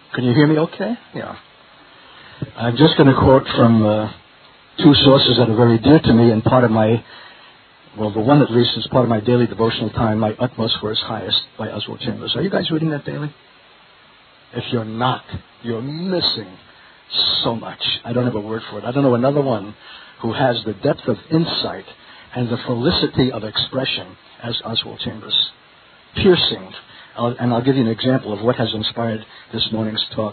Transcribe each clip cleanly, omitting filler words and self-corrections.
Can you hear me okay? Yeah. I'm just going to quote from two sources that are very dear to me and part of my, well, the one at least is part of my daily devotional time, My Utmost for His Highest by Oswald Chambers. Are you guys reading that daily? If you're not, you're missing so much. I don't have a word for it. I don't know another one who has the depth of insight and the felicity of expression as Oswald Chambers. Piercing. And I'll give you an example of what has inspired this morning's talk.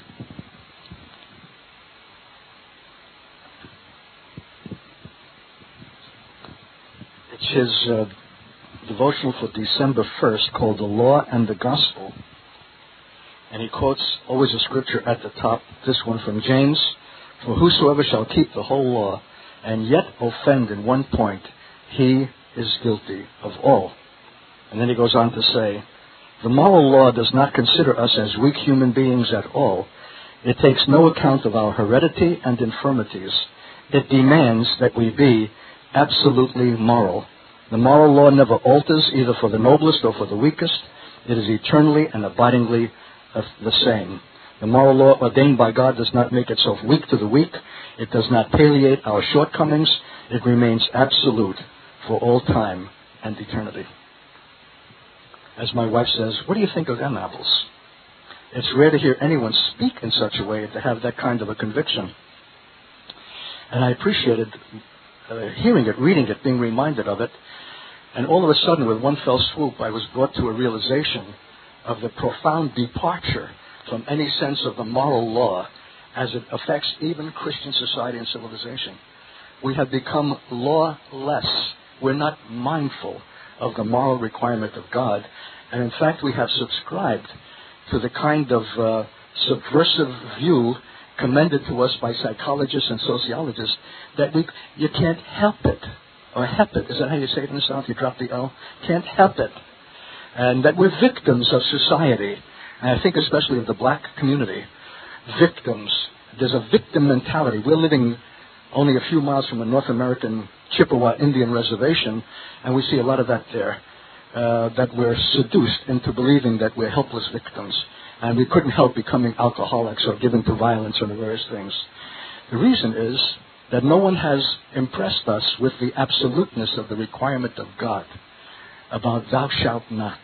It's his devotional for December 1st called The Law and the Gospel. And he quotes always a scripture at the top, this one from James, "For whosoever shall keep the whole law and yet offend in one point, he is guilty of all." And then he goes on to say, "The moral law does not consider us as weak human beings at all. It takes no account of our heredity and infirmities. It demands that we be absolutely moral. The moral law never alters either for the noblest or for the weakest. It is eternally and abidingly the same. The moral law ordained by God does not make itself weak to the weak. It does not palliate our shortcomings. It remains absolute for all time and eternity." As my wife says, what do you think of them apples? It's rare to hear anyone speak in such a way to have that kind of a conviction. And I appreciated hearing it, reading it, being reminded of it. And all of a sudden, with one fell swoop, I was brought to a realization of the profound departure from any sense of the moral law as it affects even Christian society and civilization. We have become lawless. We're not mindful of the moral requirement of God. And in fact, we have subscribed to the kind of subversive view commended to us by psychologists and sociologists that you can't help it. Or help it. Is that how you say it in the South? You drop the L? Can't help it. And that we're victims of society. And I think especially of the black community. Victims. There's a victim mentality. We're living only a few miles from a North American Chippewa Indian reservation, and we see a lot of that there. That we're seduced into believing that we're helpless victims. And we couldn't help becoming alcoholics or given to violence or various things. The reason is that no one has impressed us with the absoluteness of the requirement of God about thou shalt not.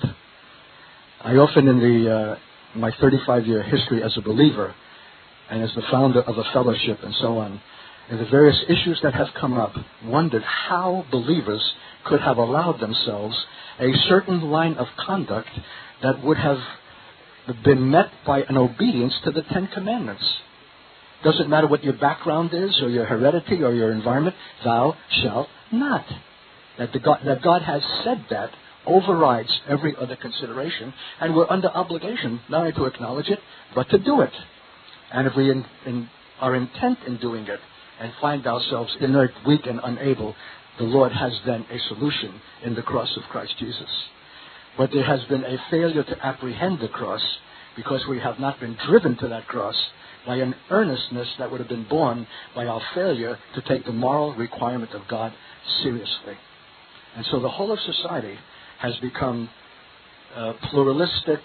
I often in my 35-year history as a believer and as the founder of a fellowship and so on, and the various issues that have come up, wondered how believers could have allowed themselves a certain line of conduct that would have been met by an obedience to the Ten Commandments. Doesn't matter what your background is or your heredity or your environment, thou shalt not. That God has said that overrides every other consideration, and we're under obligation not only to acknowledge it, but to do it. And if we are intent in doing it and find ourselves inert, weak, and unable, the Lord has then a solution in the cross of Christ Jesus. But there has been a failure to apprehend the cross because we have not been driven to that cross by an earnestness that would have been born by our failure to take the moral requirement of God seriously. And so the whole of society has become pluralistic,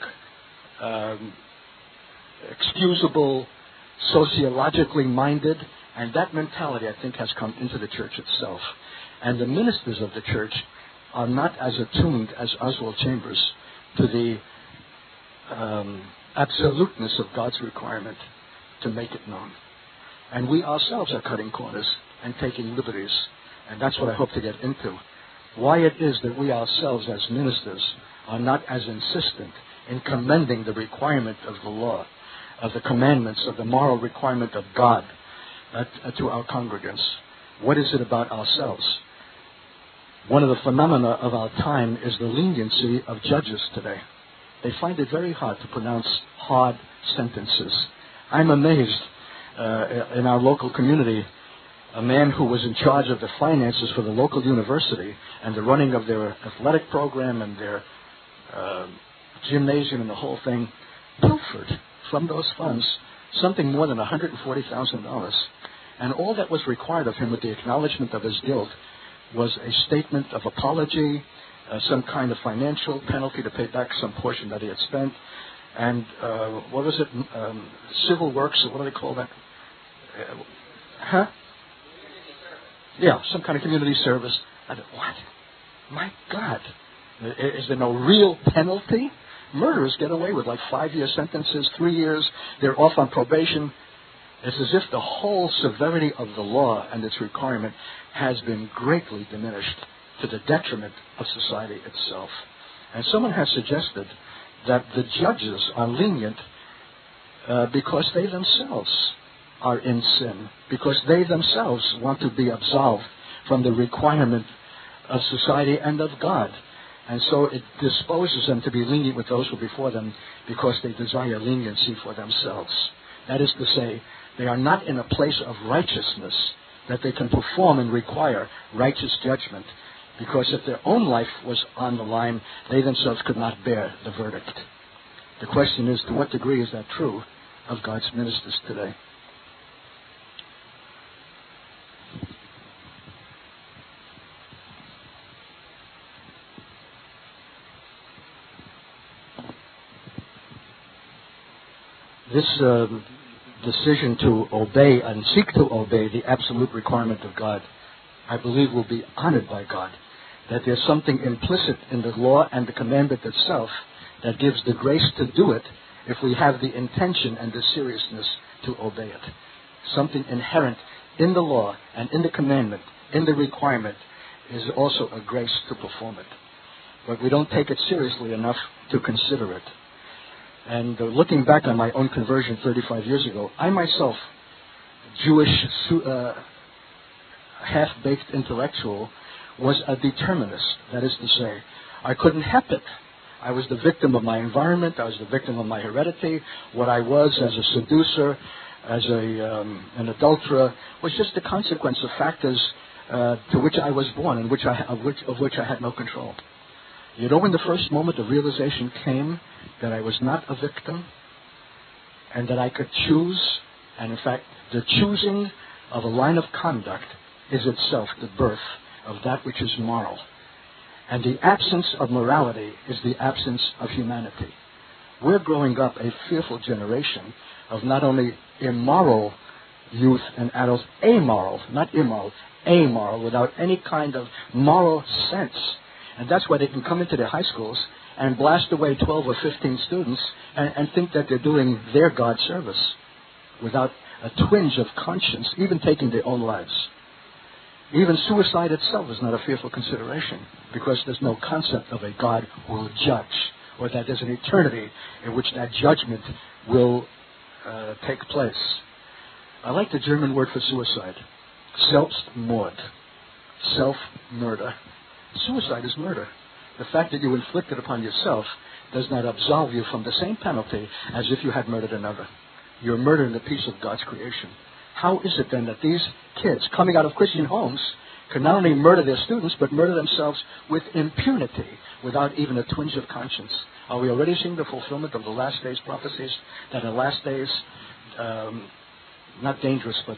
excusable, sociologically minded, and that mentality, I think, has come into the church itself. And the ministers of the church are not as attuned as Oswald Chambers to the absoluteness of God's requirement to make it known. And we ourselves are cutting corners and taking liberties. And that's what I hope to get into. Why it is that we ourselves as ministers are not as insistent in commending the requirement of the law, of the commandments, of the moral requirement of God to our congregants. What is it about ourselves? One of the phenomena of our time is the leniency of judges today. They find it very hard to pronounce hard sentences. I'm amazed in our local community, a man who was in charge of the finances for the local university and the running of their athletic program and their gymnasium and the whole thing, pilfered from those funds something more than $140,000. And all that was required of him with the acknowledgement of his guilt was a statement of apology, some kind of financial penalty to pay back some portion that he had spent, and what was it? Civil works, or what do they call that? Huh? Yeah, some kind of community service. I thought, what? My God. Is there no real penalty? Murderers get away with like 5-year sentences, 3 years. They're off on probation. It's as if the whole severity of the law and its requirement has been greatly diminished to the detriment of society itself. And someone has suggested that the judges are lenient because they themselves are in sin, because they themselves want to be absolved from the requirement of society and of God. And so it disposes them to be lenient with those who are before them because they desire leniency for themselves. That is to say, they are not in a place of righteousness that they can perform and require righteous judgment, because if their own life was on the line, they themselves could not bear the verdict. The question is, to what degree is that true of God's ministers today? This decision to obey and seek to obey the absolute requirement of God, I believe, will be honored by God. That there's something implicit in the law and the commandment itself that gives the grace to do it if we have the intention and the seriousness to obey it. Something inherent in the law and in the commandment, in the requirement, is also a grace to perform it. But we don't take it seriously enough to consider it. And looking back on my own conversion 35 years ago, I myself, Jewish, half-baked intellectual, was a determinist. That is to say, I couldn't help it. I was the victim of my environment. I was the victim of my heredity. What I was as a seducer, as an adulterer, was just the consequence of factors to which I was born and of which I had no control. You know, when the first moment of realization came that I was not a victim and that I could choose, and in fact, the choosing of a line of conduct is itself the birth of that which is moral. And the absence of morality is the absence of humanity. We're growing up a fearful generation of not only immoral youth and adults, amoral, not immoral, amoral, without any kind of moral sense. And that's why they can come into their high schools and blast away 12 or 15 students and think that they're doing their God service without a twinge of conscience, even taking their own lives. Even suicide itself is not a fearful consideration because there's no concept of a God who will judge, or that there's an eternity in which that judgment will take place. I like the German word for suicide, Selbstmord, self-murder. Suicide is murder. The fact that you inflict it upon yourself does not absolve you from the same penalty as if you had murdered another. You're murdering the piece of God's creation. How is it then that these kids coming out of Christian homes can not only murder their students, but murder themselves with impunity, without even a twinge of conscience? Are we already seeing the fulfillment of the last days prophecies, that in the last days, not dangerous, but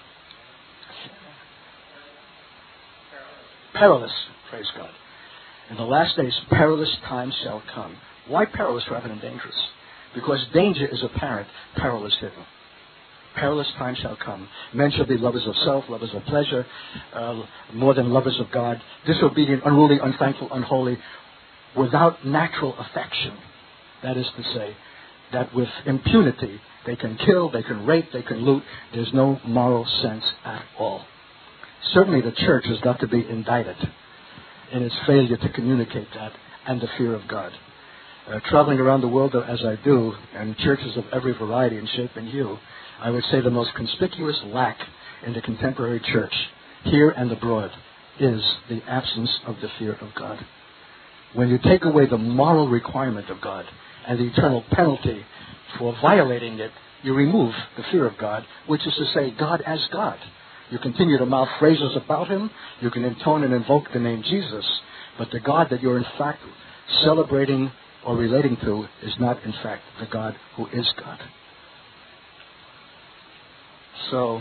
perilous, praise God. In the last days, perilous times shall come. Why perilous rather than dangerous? Because danger is apparent, peril is hidden. Perilous times shall come. Men shall be lovers of self, lovers of pleasure, more than lovers of God, disobedient, unruly, unthankful, unholy, without natural affection. That is to say, that with impunity, they can kill, they can rape, they can loot. There's no moral sense at all. Certainly the church has got to be indicted in its failure to communicate that and the fear of God. Traveling around the world as I do, and churches of every variety and shape and hue, I would say the most conspicuous lack in the contemporary church, here and abroad, is the absence of the fear of God. When you take away the moral requirement of God and the eternal penalty for violating it, you remove the fear of God, which is to say, God as God. You continue to mouth phrases about Him, you can intone and invoke the name Jesus, but the God that you're in fact celebrating or relating to is not in fact the God who is God. So,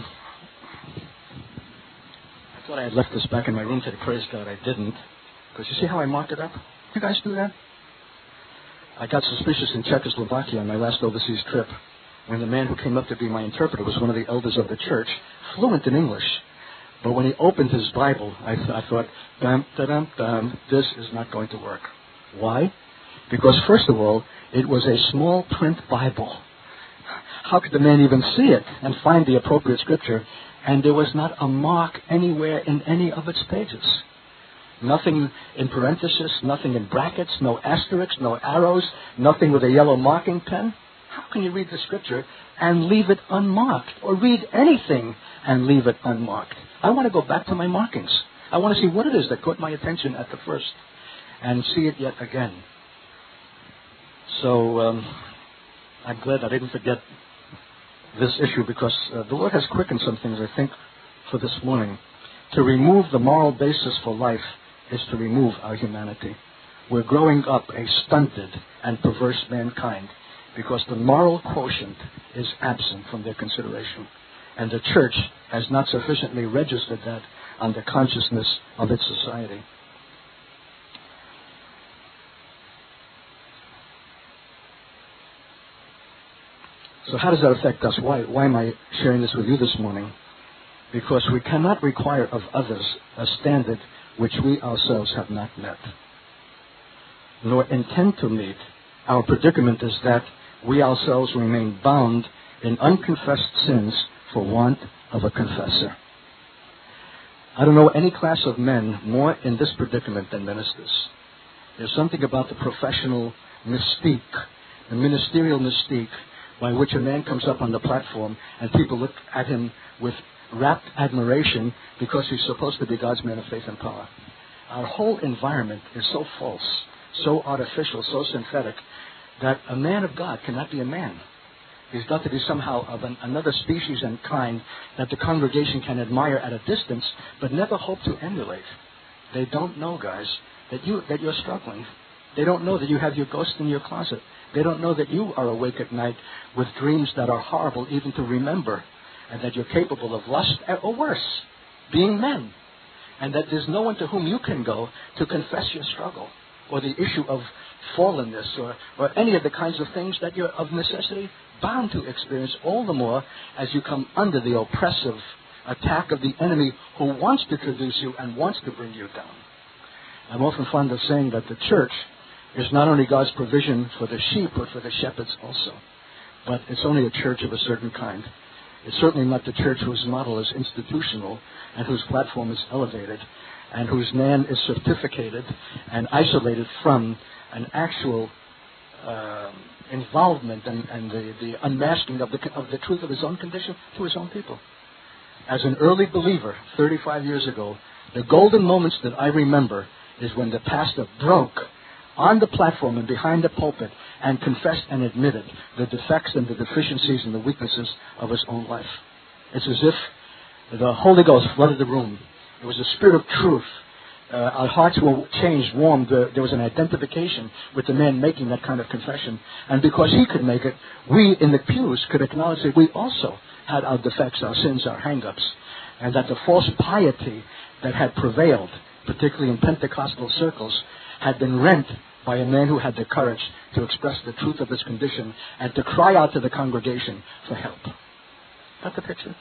I thought I had left this back in my room today. Praise God, I didn't. Because you see how I marked it up? You guys do that? I got suspicious in Czechoslovakia on my last overseas trip when the man who came up to be my interpreter was one of the elders of the church, fluent in English. But when he opened his Bible, I thought, dum, da-dum, dum, this is not going to work. Why? Because, first of all, it was a small print Bible. How could the man even see it and find the appropriate scripture? And there was not a mark anywhere in any of its pages. Nothing in parenthesis, nothing in brackets, no asterisks, no arrows, nothing with a yellow marking pen. How can you read the scripture and leave it unmarked? Or read anything and leave it unmarked? I want to go back to my markings. I want to see what it is that caught my attention at the first and see it yet again. So I'm glad I didn't forget this issue, because the Lord has quickened some things, I think, for this morning. To remove the moral basis for life is to remove our humanity. We're growing up a stunted and perverse mankind because the moral quotient is absent from their consideration. And the church has not sufficiently registered that on the consciousness of its society. So how does that affect us? Why am I sharing this with you this morning? Because we cannot require of others a standard which we ourselves have not met, nor intend to meet. Our predicament is that we ourselves remain bound in unconfessed sins for want of a confessor. I don't know any class of men more in this predicament than ministers. There's something about the professional mystique, the ministerial mystique, by which a man comes up on the platform and people look at him with rapt admiration because he's supposed to be God's man of faith and power. Our whole environment is so false, so artificial, so synthetic, that a man of God cannot be a man. He's got to be somehow of another species and kind that the congregation can admire at a distance, but never hope to emulate. They don't know, guys, that you're struggling. They don't know that you have your ghost in your closet. They don't know that you are awake at night with dreams that are horrible even to remember, and that you're capable of lust, or worse, being men, and that there's no one to whom you can go to confess your struggle, or the issue of fallenness, or any of the kinds of things that you're of necessity bound to experience, all the more as you come under the oppressive attack of the enemy who wants to traduce you and wants to bring you down. I'm often fond of saying that the church is not only God's provision for the sheep, but for the shepherds also. But it's only a church of a certain kind. It's certainly not the church whose model is institutional and whose platform is elevated and whose man is certificated and isolated from an actual involvement and the unmasking of the truth of his own condition to his own people. As an early believer, 35 years ago, the golden moments that I remember is when the pastor broke on the platform and behind the pulpit and confessed and admitted the defects and the deficiencies and the weaknesses of his own life. It's as if the Holy Ghost flooded the room. It was a spirit of truth. Our hearts were changed, warmed. There was an identification with the man making that kind of confession. And because he could make it, we in the pews could acknowledge that we also had our defects, our sins, our hang-ups, and that the false piety that had prevailed, particularly in Pentecostal circles, had been rent by a man who had the courage to express the truth of his condition and to cry out to the congregation for help. Got the picture?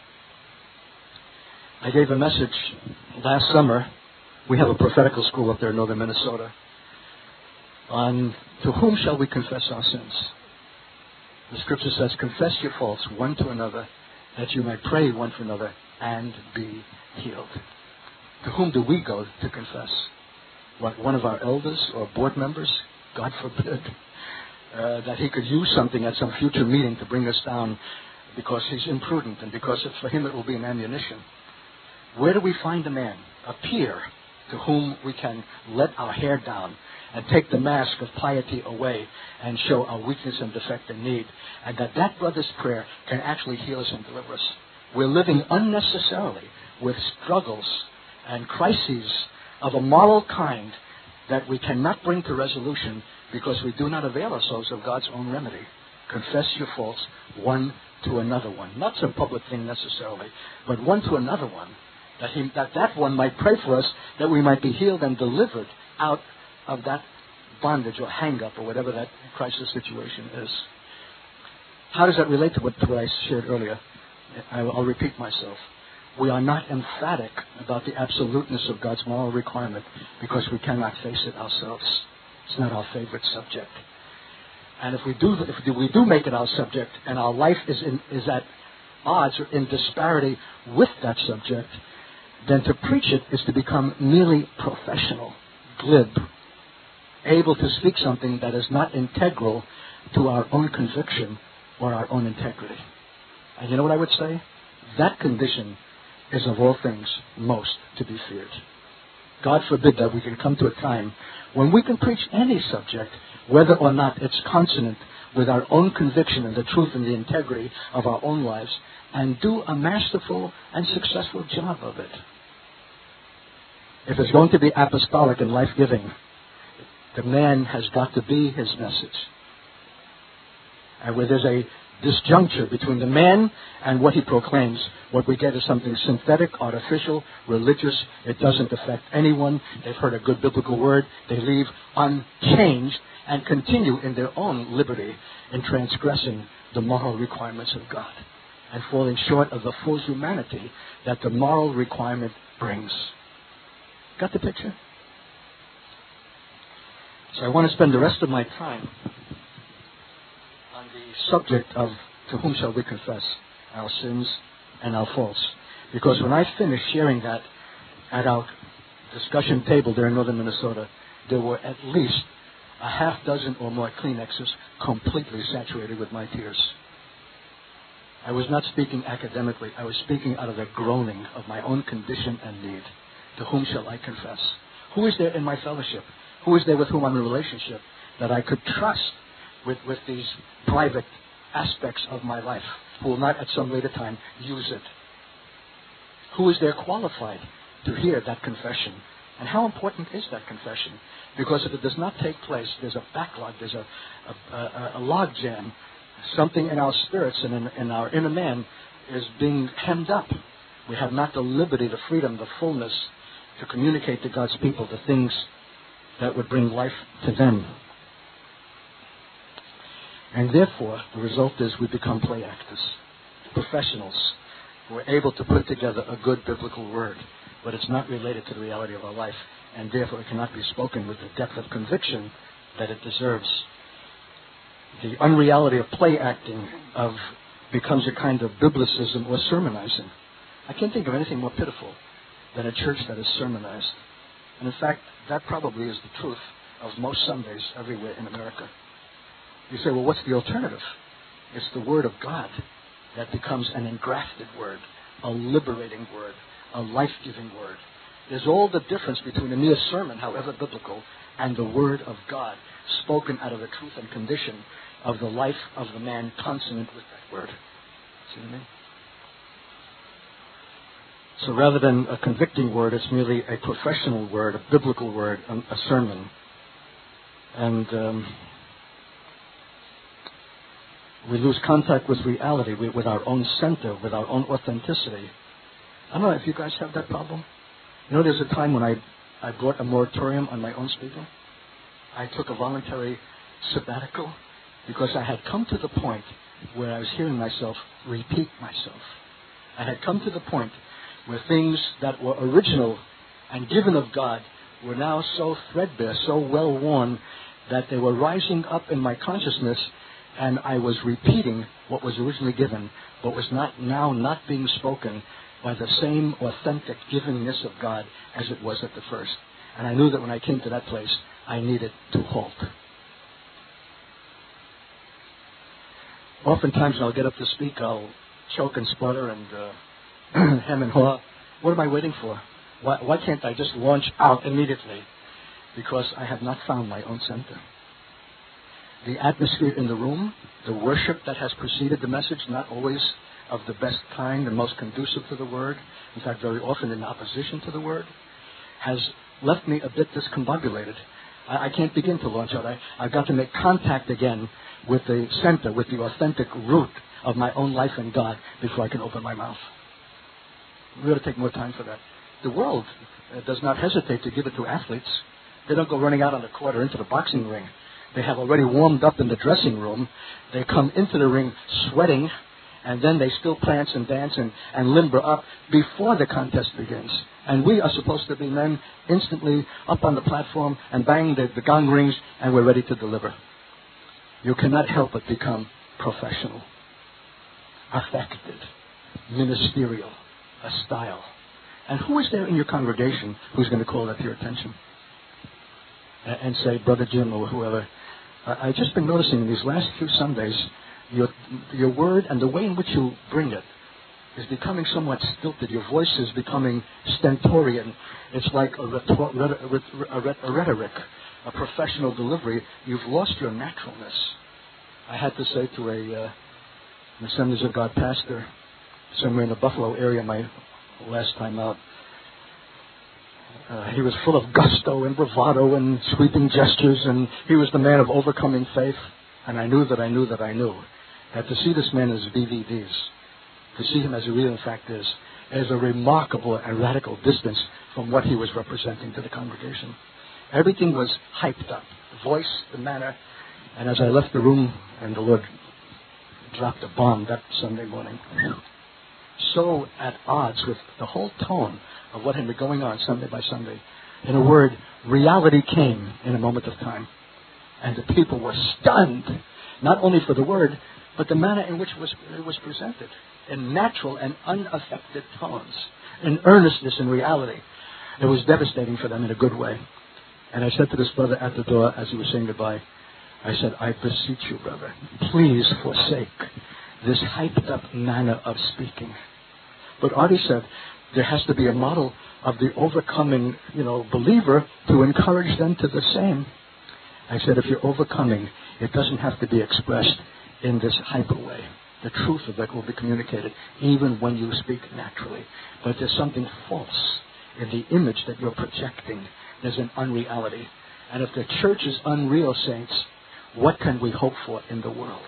I gave a message last summer. We have a prophetical school up there in northern Minnesota on to whom shall we confess our sins. The scripture says, confess your faults one to another, that you may pray one for another and be healed. To whom do we go to confess? What, one of our elders or board members? God forbid. That he could use something at some future meeting to bring us down because he's imprudent and because for him it will be an ammunition. Where do we find a man, a peer, to whom we can let our hair down and take the mask of piety away and show our weakness and defect and need, and that brother's prayer can actually heal us and deliver us? We're living unnecessarily with struggles and crises of a moral kind that we cannot bring to resolution because we do not avail ourselves of God's own remedy. Confess your faults one to another one. Not some public thing necessarily, but one to another one. That one might pray for us, that we might be healed and delivered out of that bondage or hang-up or whatever that crisis situation is. How does that relate to what I shared earlier? I'll repeat myself. We are not emphatic about the absoluteness of God's moral requirement because we cannot face it ourselves. It's not our favorite subject. And if we do make it our subject, and our life is at odds or in disparity with that subject, then to preach it is to become merely professional, glib, able to speak something that is not integral to our own conviction or our own integrity. And you know what I would say? That condition is of all things most to be feared. God forbid that we can come to a time when we can preach any subject, whether or not it's consonant with our own conviction and the truth and the integrity of our own lives, and do a masterful and successful job of it. If it's going to be apostolic and life-giving, the man has got to be his message. And where there's a disjuncture between the man and what he proclaims, what we get is something synthetic, artificial, religious. It doesn't affect anyone. They've heard a good biblical word. They leave unchanged and continue in their own liberty in transgressing the moral requirements of God and falling short of the full humanity that the moral requirement brings. Got the picture? So I want to spend the rest of my time on the subject of to whom shall we confess our sins and our faults. Because when I finished sharing that at our discussion table there in northern Minnesota, there were at least a half dozen or more Kleenexes completely saturated with my tears. I was not speaking academically. I was speaking out of the groaning of my own condition and need. To whom shall I confess? Who is there in my fellowship? Who is there with whom I'm in a relationship that I could trust with these private aspects of my life, who will not at some later time use it? Who is there qualified to hear that confession? And how important is that confession? Because if it does not take place, there's a backlog, there's a log jam. Something in our spirits and in our inner man is being hemmed up. We have not the liberty, the freedom, the fullness to communicate to God's people the things that would bring life to them. And therefore, the result is we become play actors, professionals who are able to put together a good biblical word, but it's not related to the reality of our life, and therefore it cannot be spoken with the depth of conviction that it deserves. The unreality of play acting becomes a kind of biblicism or sermonizing. I can't think of anything more pitiful than a church that is sermonized. And in fact, that probably is the truth of most Sundays everywhere in America. You say, well, what's the alternative? It's the Word of God that becomes an engrafted word, a liberating word, a life-giving word. There's all the difference between a mere sermon, however biblical, and the Word of God spoken out of the truth and condition of the life of the man consonant with that word. See what I mean? So rather than a convicting word, it's merely a professional word, a biblical word, a sermon. And we lose contact with reality, with our own center, with our own authenticity. I don't know if you guys have that problem. You know, there's a time when I brought a moratorium on my own speaking. I took a voluntary sabbatical because I had come to the point where I was hearing myself repeat myself. I had come to the point where things that were original and given of God were now so threadbare, so well worn, that they were rising up in my consciousness, and I was repeating what was originally given, but was not being spoken by the same authentic givingness of God as it was at the first. And I knew that when I came to that place, I needed to halt. Oftentimes when I'll get up to speak, I'll choke and sputter and hem and haw. What am I waiting for? Why can't I just launch out immediately? Because I have not found my own center. The atmosphere in the room, the worship that has preceded the message, not always of the best kind and most conducive to the word, in fact very often in opposition to the word, has left me a bit discombobulated. I can't begin to launch out. I've got to make contact again with the center, with the authentic root of my own life in God before I can open my mouth. We ought to take more time for that. The world does not hesitate to give it to athletes. They don't go running out on the court or into the boxing ring. They have already warmed up in the dressing room. They come into the ring sweating, and then they still prance and dance and limber up before the contest begins. And we are supposed to be men instantly up on the platform and bang, the gong rings, and we're ready to deliver. You cannot help but become professional, affected, ministerial, a style. And who is there in your congregation who's going to call that to your attention? And say, Brother Jim or whoever, I've just been noticing in these last few Sundays, your word and the way in which you bring it is becoming somewhat stilted. Your voice is becoming stentorian. It's like a rhetoric, a professional delivery. You've lost your naturalness. I had to say to an Assemblies of God pastor somewhere in the Buffalo area my last time out, he was full of gusto and bravado and sweeping gestures, and he was the man of overcoming faith. And I knew that to see this man as VVDs, to see him as he really in fact is a remarkable and radical distance from what he was representing to the congregation. Everything was hyped up, the voice, the manner. And as I left the room, and the Lord dropped a bomb that Sunday morning, so at odds with the whole tone of what had been going on Sunday by Sunday. In a word, reality came in a moment of time. And the people were stunned, not only for the word, but the manner in which it was presented, in natural and unaffected tones, in earnestness and reality. It was devastating for them in a good way. And I said to this brother at the door as he was saying goodbye, I said, I beseech you, brother, please forsake this hyped up manner of speaking. But Artie said, there has to be a model of the overcoming, believer to encourage them to the same. I said, if you're overcoming, it doesn't have to be expressed in this hyper way. The truth of it will be communicated even when you speak naturally. But there's something false in the image that you're projecting. There's an unreality. And if the church is unreal, saints, what can we hope for in the world?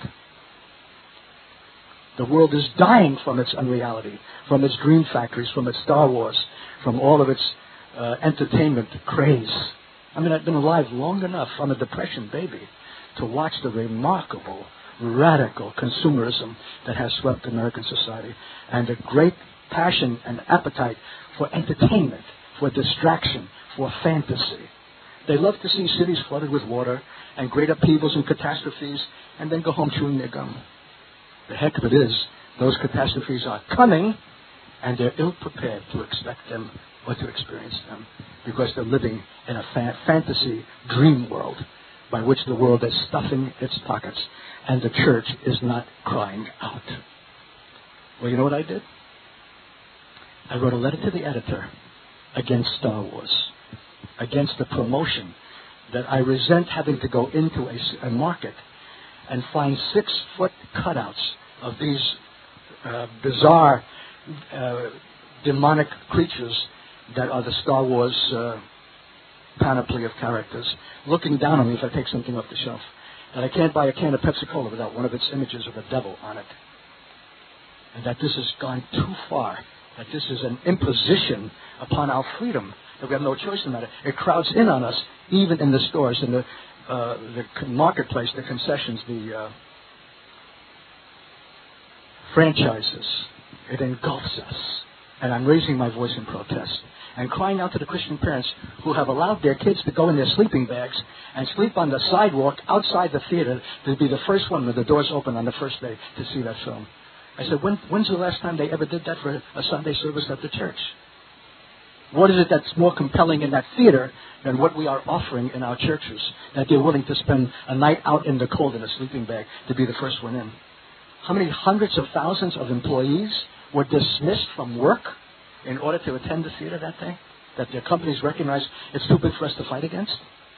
The world is dying from its unreality, from its dream factories, from its Star Wars, from all of its entertainment craze. I mean, I've been alive long enough, I'm a depression baby, to watch the remarkable, radical consumerism that has swept American society, and a great passion and appetite for entertainment, for distraction, for fantasy. They love to see cities flooded with water and great upheavals and catastrophes, and then go home chewing their gum. The heck of it is, those catastrophes are coming, and they're ill-prepared to expect them or to experience them, because they're living in a fantasy dream world by which the world is stuffing its pockets, and the church is not crying out. Well, you know what I did? I wrote a letter to the editor against Star Wars, against the promotion that I resent having to go into a market and find 6-foot cutouts of these bizarre demonic creatures that are the Star Wars panoply of characters, looking down on me if I take something off the shelf. And I can't buy a can of Pepsi-Cola without one of its images of a devil on it. And that this has gone too far, that this is an imposition upon our freedom, that we have no choice in the matter. It crowds in on us, even in the stores, in the marketplace, the concessions, the franchises. It engulfs us. And I'm raising my voice in protest and crying out to the Christian parents who have allowed their kids to go in their sleeping bags and sleep on the sidewalk outside the theater to be the first one when the doors open on the first day to see that film. I said, when's the last time they ever did that for a Sunday service at the church? What is it that's more compelling in that theater than what we are offering in our churches, that they're willing to spend a night out in the cold in a sleeping bag to be the first one in? How many hundreds of thousands of employees were dismissed from work in order to attend the theater that day, that their companies recognize it's too big for us to fight against?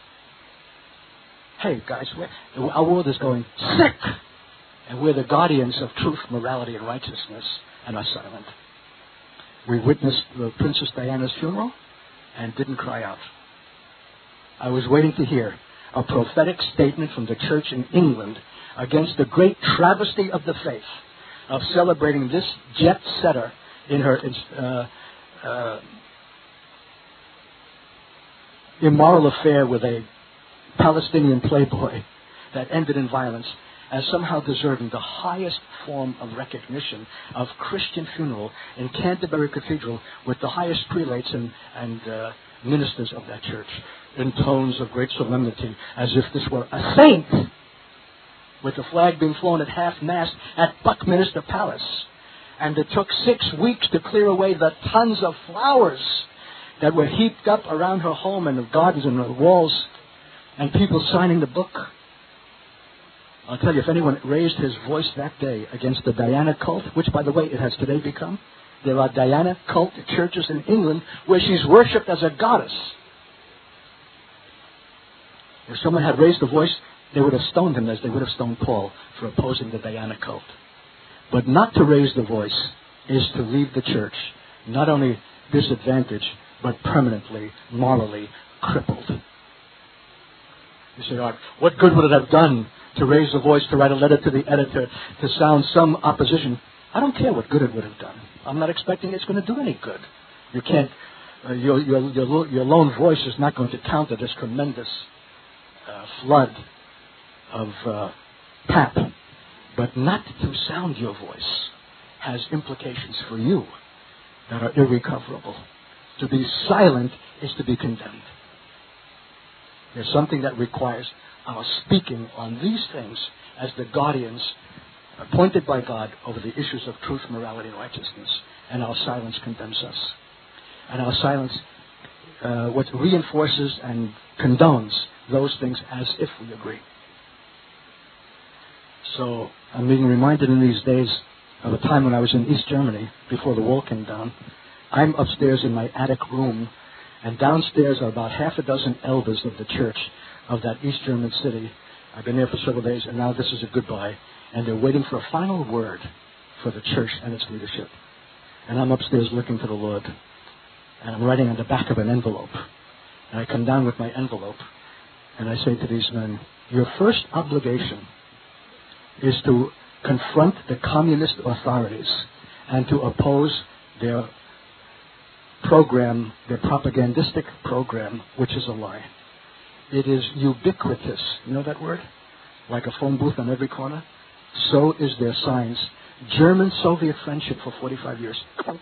Hey, guys, our world is going sick, and we're the guardians of truth, morality, and righteousness, and are silent. We witnessed Princess Diana's funeral and didn't cry out. I was waiting to hear a prophetic statement from the church in England against the great travesty of the faith of celebrating this jet setter in her immoral affair with a Palestinian playboy that ended in violence as somehow deserving the highest form of recognition of Christian funeral in Canterbury Cathedral with the highest prelates and ministers of that church in tones of great solemnity, as if this were a saint, with the flag being flown at half-mast at Buckminster Palace. And it took 6 weeks to clear away the tons of flowers that were heaped up around her home and the gardens and the walls, and people signing the book. I'll tell you, if anyone raised his voice that day against the Diana cult, which, by the way, it has today become, there are Diana cult churches in England where she's worshipped as a goddess. If someone had raised a voice, they would have stoned him as they would have stoned Paul for opposing the Diana cult. But not to raise the voice is to leave the church not only disadvantaged, but permanently, morally crippled. You say, Art, what good would it have done to raise the voice, to write a letter to the editor, to sound some opposition? I don't care what good it would have done. I'm not expecting it's going to do any good. You can't, your lone voice is not going to counter this tremendous flood of pap. But not to sound your voice has implications for you that are irrecoverable. To be silent is to be condemned. There's something that requires our speaking on these things as the guardians appointed by God over the issues of truth, morality, and righteousness. And our silence condemns us. And our silence what reinforces and condones those things as if we agree. So I'm being reminded in these days of a time when I was in East Germany before the wall came down. I'm upstairs in my attic room, and downstairs are about half a dozen elders of the church of that East German city. I've been there for several days, and now this is a goodbye. And they're waiting for a final word for the church and its leadership. And I'm upstairs looking to the Lord, and I'm writing on the back of an envelope. And I come down with my envelope, and I say to these men, your first obligation is to confront the communist authorities and to oppose their program, their propagandistic program, which is a lie. It is ubiquitous. You know that word? Like a phone booth on every corner? So is their science. German-Soviet friendship for 45 years.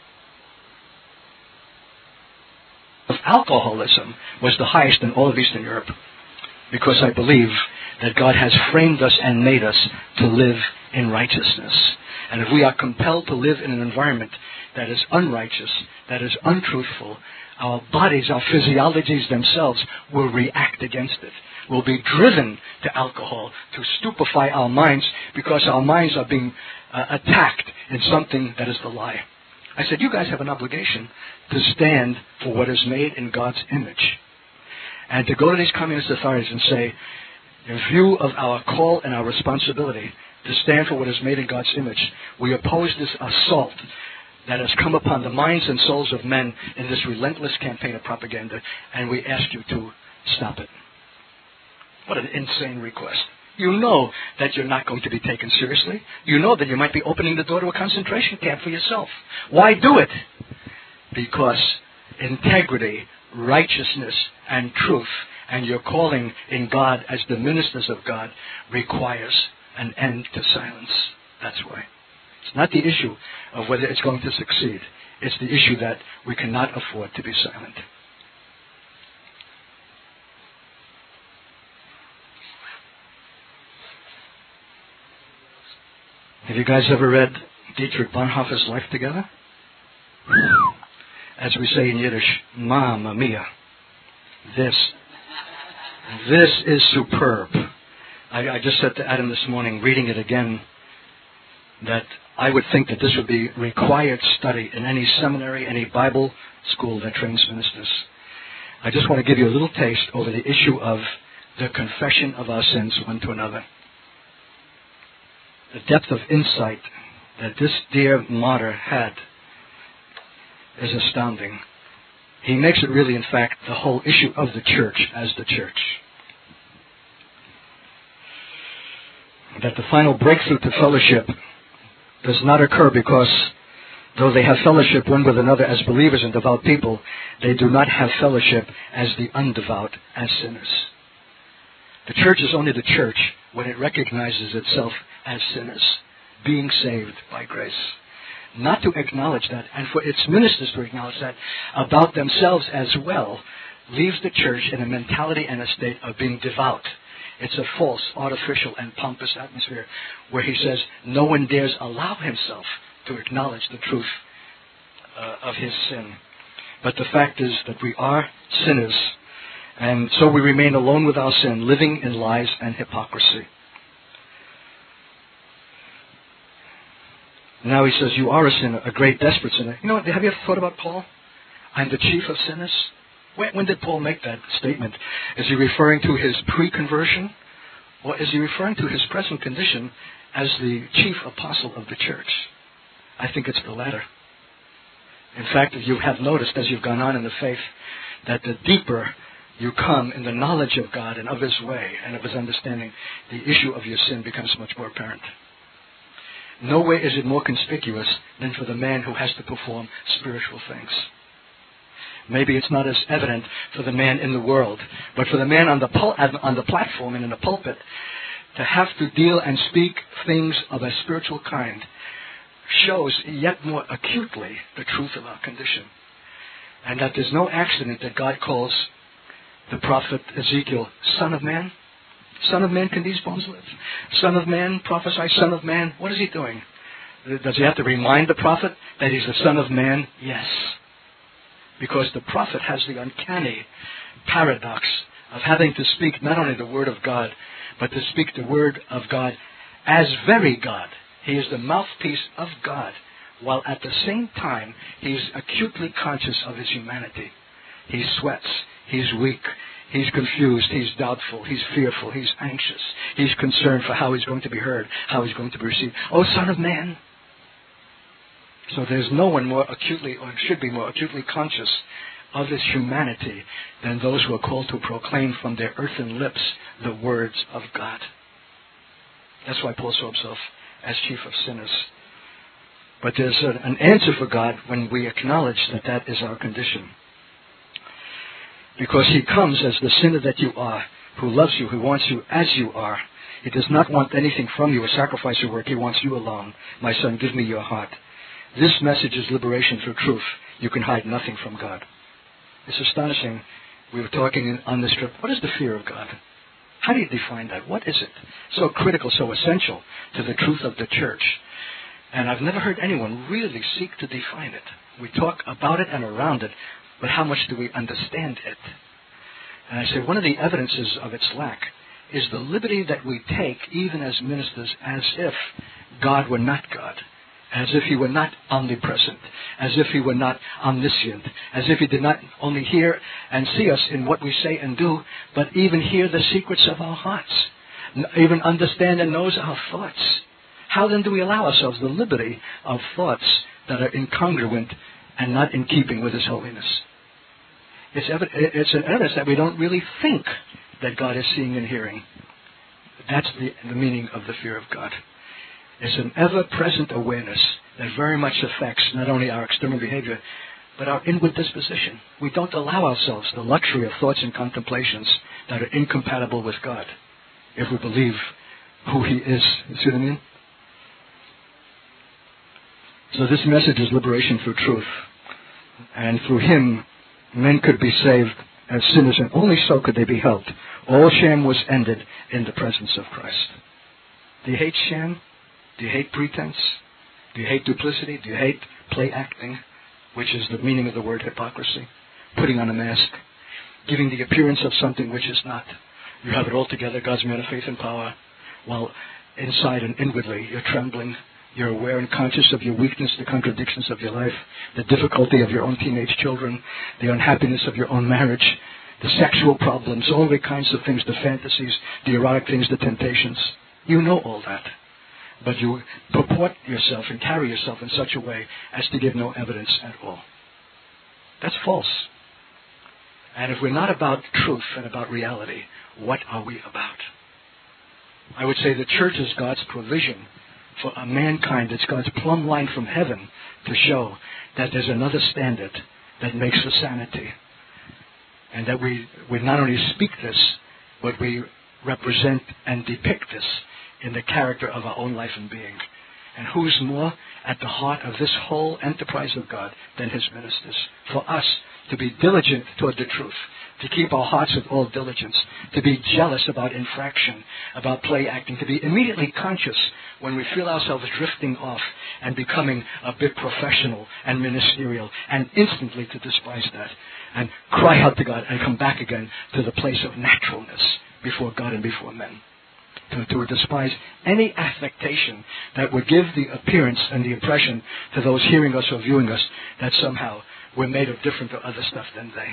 Alcoholism was the highest in all of Eastern Europe, because I believe that God has framed us and made us to live in righteousness. And if we are compelled to live in an environment that is unrighteous, that is untruthful, our bodies, our physiologies themselves will react against it. We'll be driven to alcohol to stupefy our minds, because our minds are being attacked in something that is the lie. I said, you guys have an obligation to stand for what is made in God's image. And to go to these communist authorities and say, in view of our call and our responsibility to stand for what is made in God's image, we oppose this assault that has come upon the minds and souls of men in this relentless campaign of propaganda, and we ask you to stop it. What an insane request. You know that you're not going to be taken seriously. You know that you might be opening the door to a concentration camp for yourself. Why do it? Because integrity, righteousness, and truth, and your calling in God as the ministers of God, requires an end to silence. That's why. It's not the issue of whether it's going to succeed. It's the issue that we cannot afford to be silent. Have you guys ever read Dietrich Bonhoeffer's Life Together? As we say in Yiddish, Mamma Mia. This is superb. I just said to Adam this morning, reading it again, that I would think that this would be required study in any seminary, any Bible school that trains ministers. I just want to give you a little taste over the issue of the confession of our sins one to another. The depth of insight that this dear martyr had is astounding. He makes it really, in fact, the whole issue of the church as the church. That the final breakthrough to fellowship does not occur because Though they have fellowship one with another as believers and devout people, they do not have fellowship as the undevout, as sinners. The church is only the church when it recognizes itself as sinners, being saved by grace. Not to acknowledge that, and for its ministers to acknowledge that about themselves as well, leaves the church in a mentality and a state of being devout. It's a false, artificial, and pompous atmosphere where he says no one dares allow himself to acknowledge the truth of his sin. But the fact is that we are sinners, and so we remain alone with our sin, living in lies and hypocrisy. Now he says, you are a sinner, a great, desperate sinner. You know what, have you ever thought about Paul? I'm the chief of sinners. When did Paul make that statement? Is he referring to his pre-conversion? Or is he referring to his present condition as the chief apostle of the church? I think it's the latter. In fact, you have noticed as you've gone on in the faith that the deeper you come in the knowledge of God and of his way and of his understanding, the issue of your sin becomes much more apparent. No way is it more conspicuous than for the man who has to perform spiritual things. Maybe it's not as evident for the man in the world, but for the man on the platform and in the pulpit, to have to deal and speak things of a spiritual kind shows yet more acutely the truth of our condition. And that there's no accident that God calls the prophet Ezekiel, Son of Man. Son of man, can these bones live? Son of man, prophesy, Son of man. What is he doing? Does he have to remind the prophet that he's the Son of Man? Yes. Because the prophet has the uncanny paradox of having to speak not only the Word of God, but to speak the Word of God as very God. He is the mouthpiece of God, while at the same time he is acutely conscious of his humanity. He sweats, he's weak, he's confused, he's doubtful, he's fearful, he's anxious, he's concerned for how he's going to be heard, how he's going to be received. Oh, Son of Man! So there's no one more acutely, or should be more acutely conscious of his humanity than those who are called to proclaim from their earthen lips the words of God. That's why Paul saw himself as chief of sinners. But there's an answer for God when we acknowledge that that is our condition. Because he comes as the sinner that you are, who loves you, who wants you as you are. He does not want anything from you, a sacrifice or work. He wants you alone. My son, give me your heart. This message is liberation through truth. You can hide nothing from God. It's astonishing. We were talking on this trip. What is the fear of God? How do you define that? What is it? So critical, so essential to the truth of the church. And I've never heard anyone really seek to define it. We talk about it and around it, but how much do we understand it? And I say one of the evidences of its lack is the liberty that we take, even as ministers, as if God were not God, as if he were not omnipresent, as if he were not omniscient, as if he did not only hear and see us in what we say and do, but even hear the secrets of our hearts, even understand and knows our thoughts. How then do we allow ourselves the liberty of thoughts that are incongruent and not in keeping with his holiness? It's an evidence that we don't really think that God is seeing and hearing. That's the meaning of the fear of God. It's an ever-present awareness that very much affects not only our external behavior, but our inward disposition. We don't allow ourselves the luxury of thoughts and contemplations that are incompatible with God, if we believe who he is. You see what I mean? So this message is liberation through truth. And through him, men could be saved as sinners, and only so could they be helped. All sham was ended in the presence of Christ. Do you hate sham? Do you hate pretense? Do you hate duplicity? Do you hate play acting, which is the meaning of the word hypocrisy? Putting on a mask, giving the appearance of something which is not. You have it all together, God's man of faith and power, while inside and inwardly you're trembling. You're aware and conscious of your weakness, the contradictions of your life, the difficulty of your own teenage children, the unhappiness of your own marriage, the sexual problems, all the kinds of things, the fantasies, the erotic things, the temptations. You know all that. But you purport yourself and carry yourself in such a way as to give no evidence at all. That's false. And if we're not about truth and about reality, what are we about? I would say the church is God's provision for a mankind. It's God's plumb line from heaven to show that there's another standard that makes for sanity. And that we not only speak this, but we represent and depict this in the character of our own life and being. And who's more at the heart of this whole enterprise of God than his ministers? For us to be diligent toward the truth, to keep our hearts with all diligence, to be jealous about infraction, about play acting, to be immediately conscious when we feel ourselves drifting off and becoming a bit professional and ministerial, and instantly to despise that and cry out to God and come back again to the place of naturalness before God and before men. To despise any affectation that would give the appearance and the impression to those hearing us or viewing us that somehow we're made of different or other stuff than they.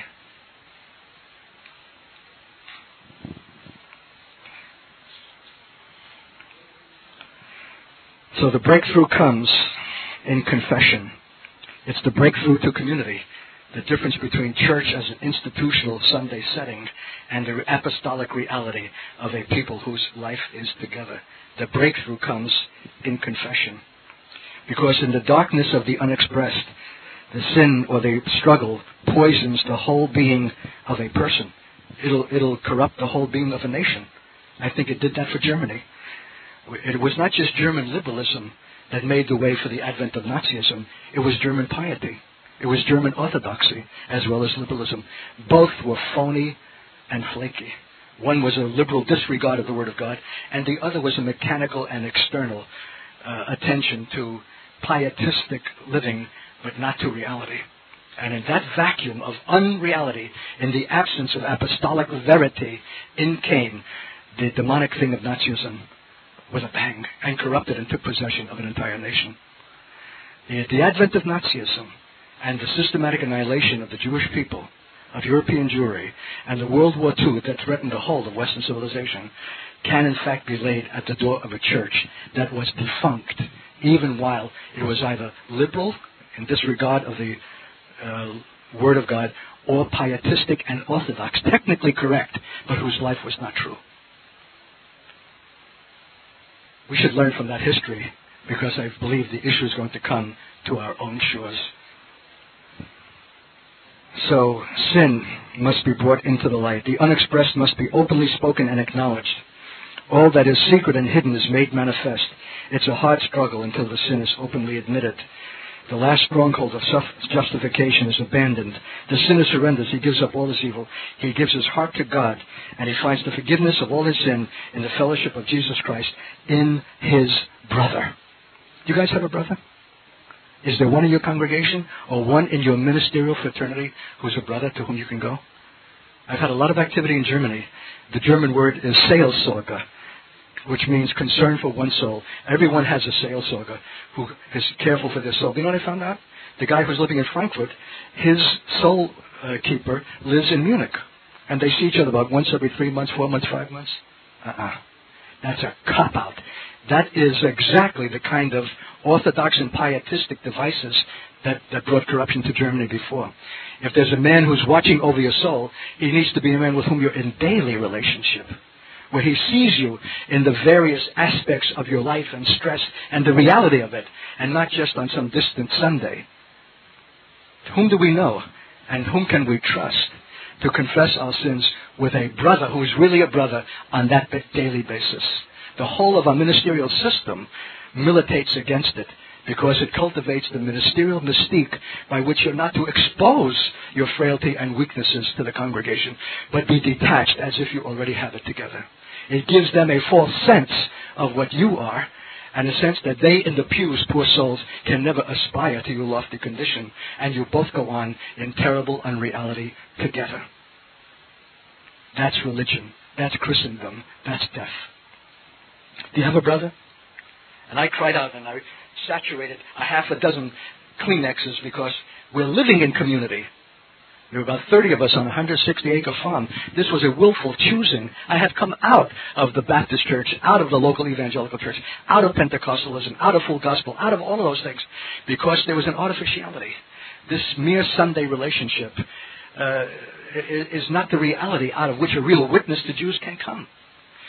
So the breakthrough comes in confession. It's the breakthrough to community. The difference between church as an institutional Sunday setting and the apostolic reality of a people whose life is together. The breakthrough comes in confession. Because in the darkness of the unexpressed, the sin or the struggle poisons the whole being of a person. It'll corrupt the whole being of a nation. I think it did that for Germany. It was not just German liberalism that made the way for the advent of Nazism. It was German piety. It was German orthodoxy as well as liberalism. Both were phony and flaky. One was a liberal disregard of the Word of God, and the other was a mechanical and external attention to pietistic living, but not to reality. And in that vacuum of unreality, in the absence of apostolic verity, in came the demonic thing of Nazism with a bang, and corrupted and took possession of an entire nation. The advent of Nazism and the systematic annihilation of the Jewish people, of European Jewry, and the World War II that threatened the whole of Western civilization can in fact be laid at the door of a church that was defunct, even while it was either liberal in disregard of the Word of God, or pietistic and orthodox, technically correct, but whose life was not true. We should learn from that history, because I believe the issue is going to come to our own shores. So, sin must be brought into the light. The unexpressed must be openly spoken and acknowledged. All that is secret and hidden is made manifest. It's a hard struggle until the sin is openly admitted. The last stronghold of self-justification is abandoned. The sinner surrenders. He gives up all his evil. He gives his heart to God, and he finds the forgiveness of all his sin in the fellowship of Jesus Christ in his brother. Do you guys have a brother? Is there one in your congregation or one in your ministerial fraternity who's a brother to whom you can go? I've had a lot of activity in Germany. The German word is Seelsorger, which means concern for one's soul. Everyone has a Seelsorger who is careful for their soul. You know what I found out? The guy who's living in Frankfurt, his soul keeper lives in Munich. And they see each other about once every 3 months, 4 months, 5 months. That's a cop-out. That is exactly the kind of orthodox and pietistic devices that brought corruption to Germany before. If there's a man who's watching over your soul, he needs to be a man with whom you're in daily relationship, where he sees you in the various aspects of your life and stress and the reality of it, and not just on some distant Sunday. Whom do we know, and whom can we trust to confess our sins with a brother who is really a brother on that daily basis? The whole of our ministerial system militates against it, because it cultivates the ministerial mystique by which you're not to expose your frailty and weaknesses to the congregation, but be detached as if you already have it together. It gives them a false sense of what you are, and a sense that they in the pews, poor souls, can never aspire to your lofty condition, and you both go on in terrible unreality together. That's religion. That's Christendom. That's death. Do you have a brother? And I cried out and I saturated a half a dozen Kleenexes because we're living in community. There were about 30 of us on a 160-acre farm. This was a willful choosing. I had come out of the Baptist church, out of the local evangelical church, out of Pentecostalism, out of full gospel, out of all of those things, because there was an artificiality. This mere Sunday relationship is not the reality out of which a real witness to Jews can come.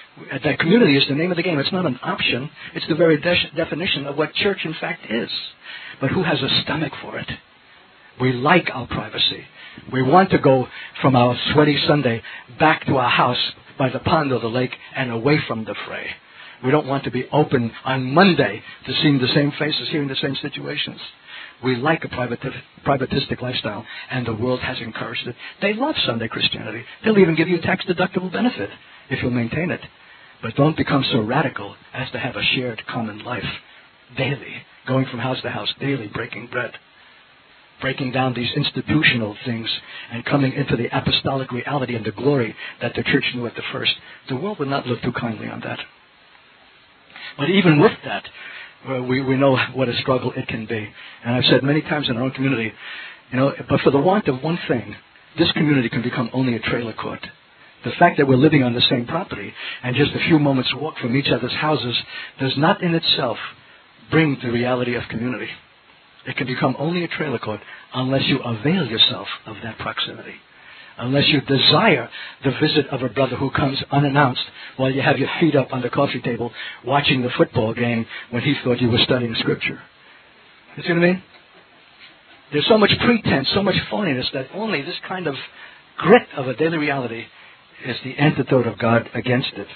That community is the name of the game. It's not an option. It's the very definition of what church, in fact, is. But who has a stomach for it? We like our privacy. We want to go from our sweaty Sunday back to our house by the pond or the lake and away from the fray. We don't want to be open on Monday to seeing the same faces, hearing the same situations. We like a privatistic lifestyle, and the world has encouraged it. They love Sunday Christianity. They'll even give you a tax-deductible benefit if you'll maintain it. But don't become so radical as to have a shared common life daily, going from house to house, daily breaking bread, breaking down these institutional things and coming into the apostolic reality and the glory that the church knew at the first. The world would not look too kindly on that. But even with that, we know what a struggle it can be. And I've said many times in our own community, but for the want of one thing, this community can become only a trailer court. The fact that we're living on the same property and just a few moments walk from each other's houses does not in itself bring the reality of community. It can become only a trailer court unless you avail yourself of that proximity. Unless you desire the visit of a brother who comes unannounced while you have your feet up on the coffee table watching the football game when he thought you were studying Scripture. You see what I mean? There's so much pretense, so much phoniness that only this kind of grit of a daily reality is the antidote of God against it.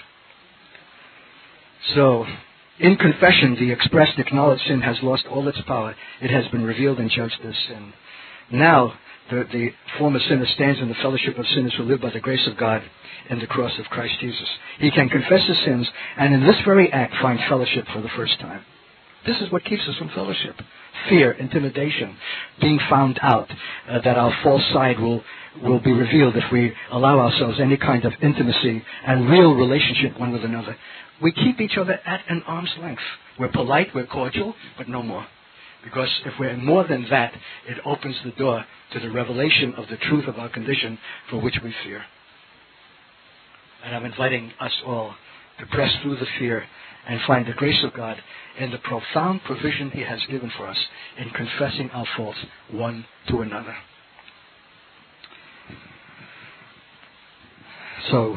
So, in confession, the expressed, acknowledged sin has lost all its power. It has been revealed and judged as sin. Now, the former sinner stands in the fellowship of sinners who live by the grace of God in the cross of Christ Jesus. He can confess his sins and in this very act find fellowship for the first time. This is what keeps us from fellowship. Fear, intimidation, being found out, that our false side will be revealed if we allow ourselves any kind of intimacy and real relationship one with another. We keep each other at an arm's length. We're polite, we're cordial, but no more. Because if we're more than that, it opens the door to the revelation of the truth of our condition for which we fear. And I'm inviting us all to press through the fear and find the grace of God in the profound provision He has given for us in confessing our faults one to another. So,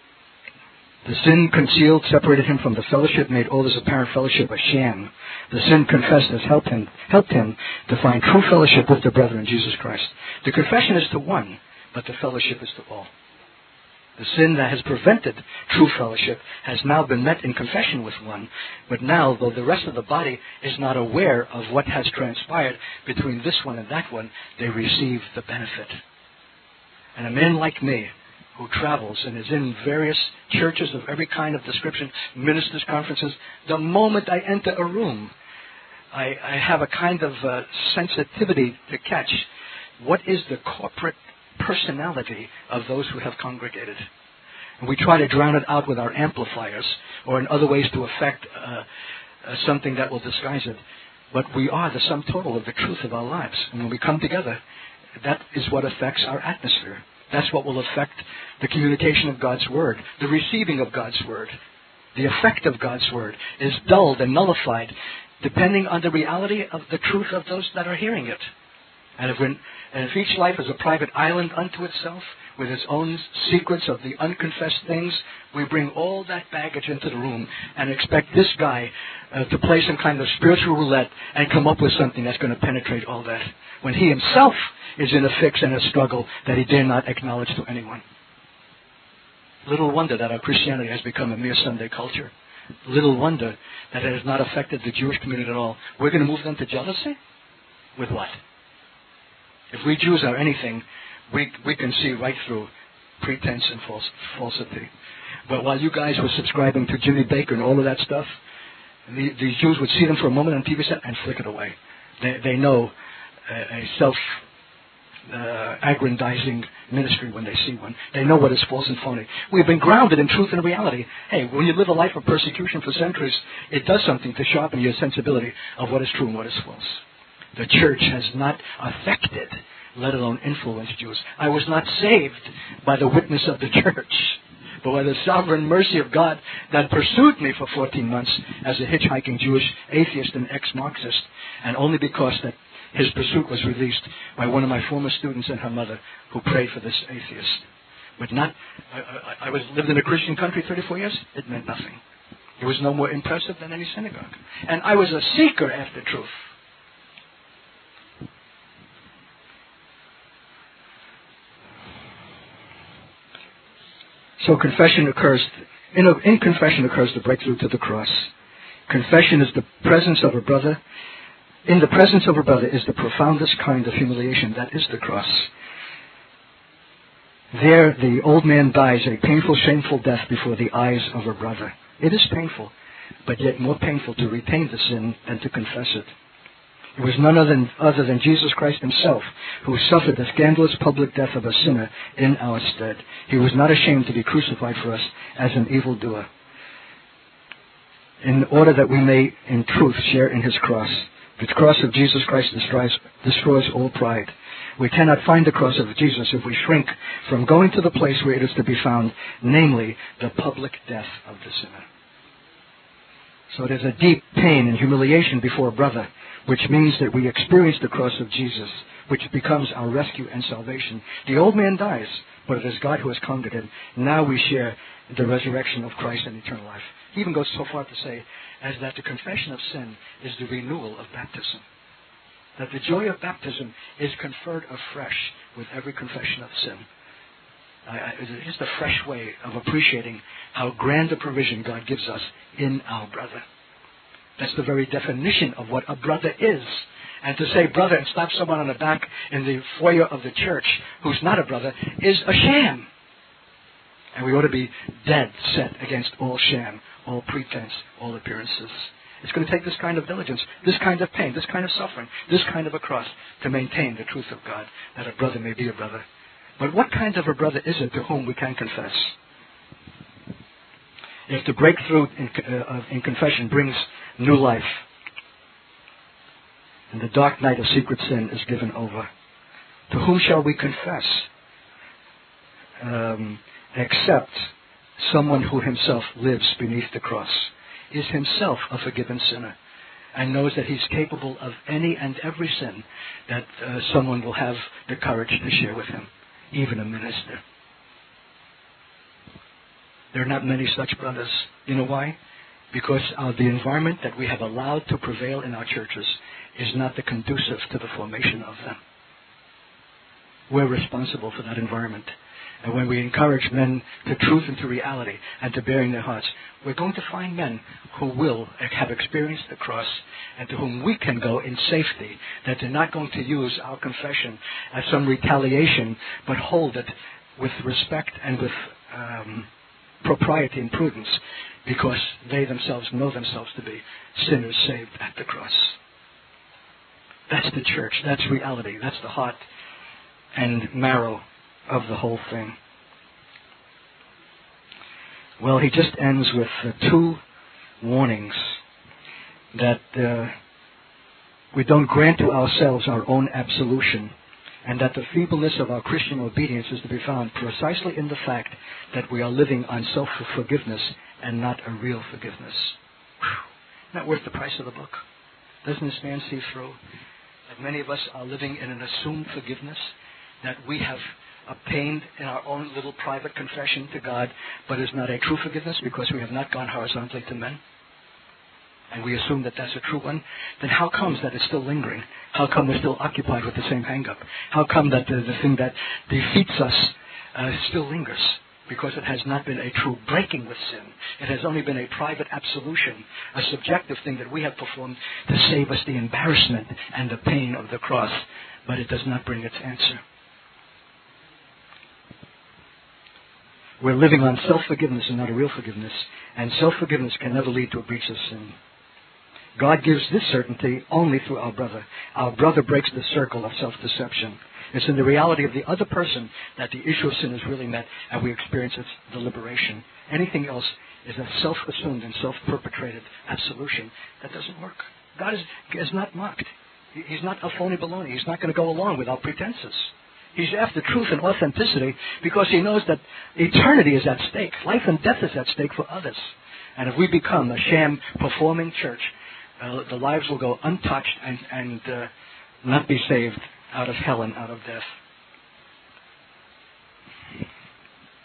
the sin concealed separated him from the fellowship, made all this apparent fellowship a sham. The sin confessed has helped him to find true fellowship with the brethren in Jesus Christ. The confession is to one, but the fellowship is to all. The sin that has prevented true fellowship has now been met in confession with one, but now, though the rest of the body is not aware of what has transpired between this one and that one, they receive the benefit. And a man like me, who travels and is in various churches of every kind of description, ministers, conferences, the moment I enter a room, I have a kind of sensitivity to catch what is the corporate personality of those who have congregated. And we try to drown it out with our amplifiers or in other ways to affect something that will disguise it. But we are the sum total of the truth of our lives. And when we come together, that is what affects our atmosphere. That's what will affect the communication of God's Word, the receiving of God's Word. The effect of God's Word is dulled and nullified depending on the reality of the truth of those that are hearing it. And if each life is a private island unto itself, with its own secrets of the unconfessed things, we bring all that baggage into the room and expect this guy to play some kind of spiritual roulette and come up with something that's going to penetrate all that, when he himself is in a fix and a struggle that he dare not acknowledge to anyone. Little wonder that our Christianity has become a mere Sunday culture. Little wonder that it has not affected the Jewish community at all. We're going to move them to jealousy? With what? If we Jews are anything, we can see right through pretense and falsity. But while you guys were subscribing to Jimmy Baker and all of that stuff, these Jews would see them for a moment on TV set and flick it away. They know a self-aggrandizing ministry when they see one. They know what is false and phony. We've been grounded in truth and reality. Hey, when you live a life of persecution for centuries, it does something to sharpen your sensibility of what is true and what is false. The church has not affected, let alone influenced Jews. I was not saved by the witness of the church, but by the sovereign mercy of God that pursued me for 14 months as a hitchhiking Jewish atheist and ex-Marxist, and only because that his pursuit was released by one of my former students and her mother who prayed for this atheist. But not, I lived in a Christian country 34 years. It meant nothing. It was no more impressive than any synagogue. And I was a seeker after truth. So confession occurs, in confession occurs the breakthrough to the cross. Confession is the presence of a brother. In the presence of a brother is the profoundest kind of humiliation. That is the cross. There, the old man dies a painful, shameful death before the eyes of a brother. It is painful, but yet more painful to retain the sin than to confess it. It was none other than Jesus Christ himself who suffered the scandalous public death of a sinner in our stead. He was not ashamed to be crucified for us as an evildoer, in order that we may, in truth, share in his cross. The cross of Jesus Christ destroys all pride. We cannot find the cross of Jesus if we shrink from going to the place where it is to be found, namely, the public death of the sinner. So there's a deep pain and humiliation before a brother, which means that we experience the cross of Jesus, which becomes our rescue and salvation. The old man dies, but it is God who has conquered him. Now we share the resurrection of Christ and eternal life. He even goes so far to say as that the confession of sin is the renewal of baptism. That the joy of baptism is conferred afresh with every confession of sin. It's just a fresh way of appreciating how grand a provision God gives us in our brother. That's the very definition of what a brother is. And to say brother and slap someone on the back in the foyer of the church who's not a brother is a sham. And we ought to be dead set against all sham, all pretense, all appearances. It's going to take this kind of diligence, this kind of pain, this kind of suffering, this kind of a cross to maintain the truth of God, that a brother may be a brother. But what kind of a brother is it to whom we can confess? If the breakthrough in confession brings new life, and the dark night of secret sin is given over, to whom shall we confess? Except someone who himself lives beneath the cross, is himself a forgiven sinner, and knows that he's capable of any and every sin that someone will have the courage to share with him, even a minister. There are not many such brothers. You know why? Because the environment that we have allowed to prevail in our churches is not the conducive to the formation of them. We're responsible for that environment. And when we encourage men to truth and to reality and to bearing their hearts, we're going to find men who will have experienced the cross and to whom we can go in safety, that they're not going to use our confession as some retaliation, but hold it with respect and with propriety and prudence, because they themselves know themselves to be sinners saved at the cross. That's the church. That's reality. That's the heart and marrow of the whole thing. Well, he just ends with two warnings that we don't grant to ourselves our own absolution, and that the feebleness of our Christian obedience is to be found precisely in the fact that we are living on self-forgiveness and not a real forgiveness. Whew. Not worth the price of the book. Doesn't this man see through that many of us are living in an assumed forgiveness, that we have obtained in our own little private confession to God, but is not a true forgiveness because we have not gone horizontally to men? And we assume that that's a true one. Then how comes that it's still lingering? How come we're still occupied with the same hang-up? How come that the thing that defeats us still lingers? Because it has not been a true breaking with sin. It has only been a private absolution, a subjective thing that we have performed to save us the embarrassment and the pain of the cross, but it does not bring its answer. We're living on self-forgiveness and not a real forgiveness, and self-forgiveness can never lead to a breach of sin. God gives this certainty only through our brother. Our brother breaks the circle of self-deception. It's in the reality of the other person that the issue of sin is really met, and we experience its liberation. Anything else is a self-assumed and self-perpetrated absolution that doesn't work. God is not mocked. He's not a phony baloney. He's not going to go along with our pretenses. He's after truth and authenticity because he knows that eternity is at stake. Life and death is at stake for others. And if we become a sham performing church, the lives will go untouched and not be saved out of hell and out of death.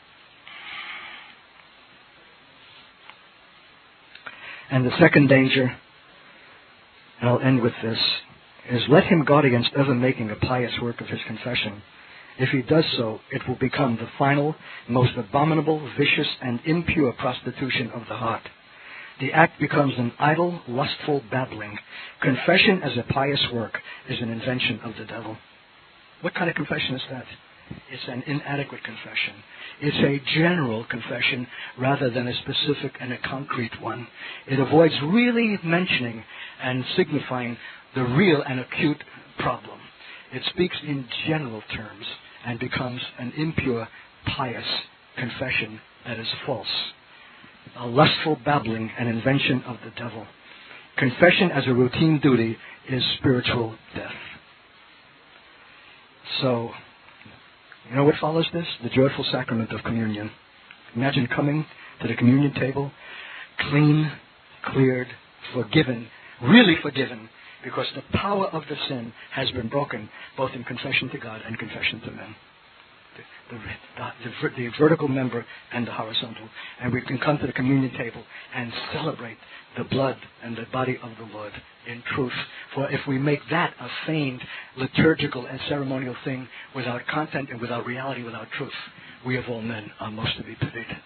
And the second danger, and I'll end with this, is let him guard against ever making a pious work of his confession. If he does so, it will become the final, most abominable, vicious, and impure prostitution of the heart. The act becomes an idle, lustful babbling. Confession as a pious work is an invention of the devil. What kind of confession is that? It's an inadequate confession. It's a general confession rather than a specific and a concrete one. It avoids really mentioning and signifying the real and acute problem. It speaks in general terms and becomes an impure, pious confession that is false. A lustful babbling, an invention of the devil. Confession as a routine duty is spiritual death. So, you know what follows this? The joyful sacrament of communion. Imagine coming to the communion table, clean, cleared, forgiven, really forgiven, because the power of the sin has been broken, both in confession to God and confession to men. The vertical member and the horizontal. And we can come to the communion table and celebrate the blood and the body of the Lord in truth. For if we make that a feigned, liturgical, and ceremonial thing without content and without reality, without truth, we of all men are most to be pitied.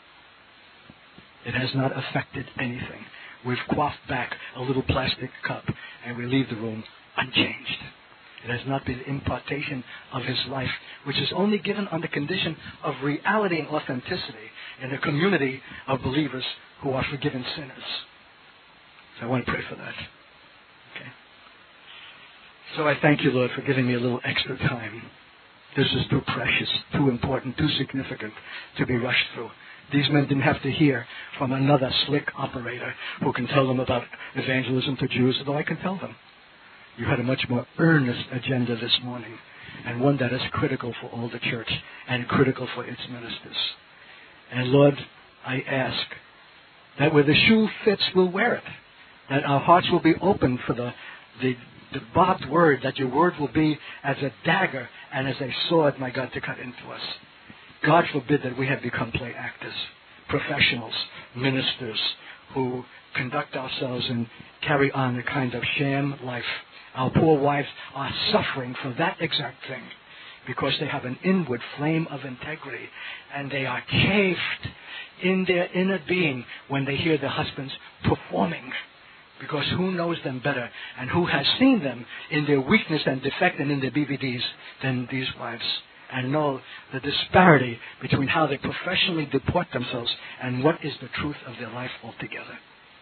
It has not affected anything. We've quaffed back a little plastic cup and we leave the room unchanged. It has not been impartation of his life, which is only given on the condition of reality and authenticity in a community of believers who are forgiven sinners. So I want to pray for that. Okay. So I thank you, Lord, for giving me a little extra time. This is too precious, too important, too significant to be rushed through. These men didn't have to hear from another slick operator who can tell them about evangelism to Jews, although I can tell them. You had a much more earnest agenda this morning, and one that is critical for all the church and critical for its ministers. And Lord, I ask that where the shoe fits, we'll wear it. That our hearts will be open for the barbed word, that your word will be as a dagger and as a sword, my God, to cut into us. God forbid that we have become play actors, professionals, ministers who conduct ourselves and carry on a kind of sham life. Our poor wives are suffering for that exact thing because they have an inward flame of integrity and they are chafed in their inner being when they hear their husbands performing. Because who knows them better and who has seen them in their weakness and defect and in their BVDs than these wives, and know the disparity between how they professionally deport themselves and what is the truth of their life altogether.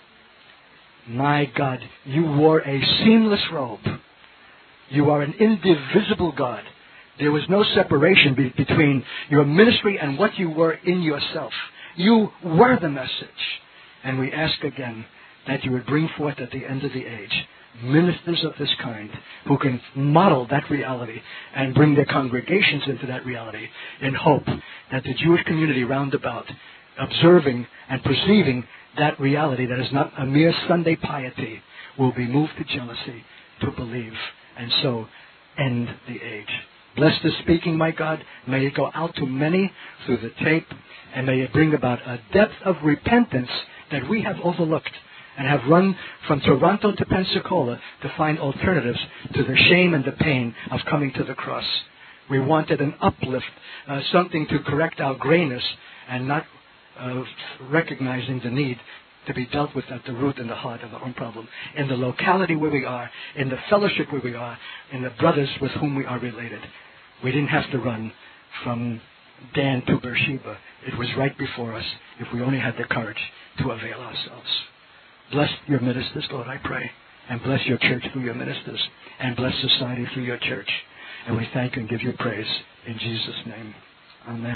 My God, you wore a seamless robe. You are an indivisible God. There was no separation between your ministry and what you were in yourself. You were the message. And we ask again that you would bring forth at the end of the age ministers of this kind who can model that reality and bring their congregations into that reality in hope that the Jewish community round about, observing and perceiving that reality that is not a mere Sunday piety, will be moved to jealousy, to believe, and so end the age. Bless the speaking, my God. May it go out to many through the tape, and may it bring about a depth of repentance that we have overlooked and have run from Toronto to Pensacola to find alternatives to the shame and the pain of coming to the cross. We wanted an uplift, something to correct our grayness and not recognizing the need to be dealt with at the root and the heart of our own problem. In the locality where we are, in the fellowship where we are, in the brothers with whom we are related. We didn't have to run from Dan to Beersheba. It was right before us if we only had the courage to avail ourselves. Bless your ministers, Lord, I pray. And bless your church through your ministers. And bless society through your church. And we thank you and give you praise. In Jesus' name. Amen.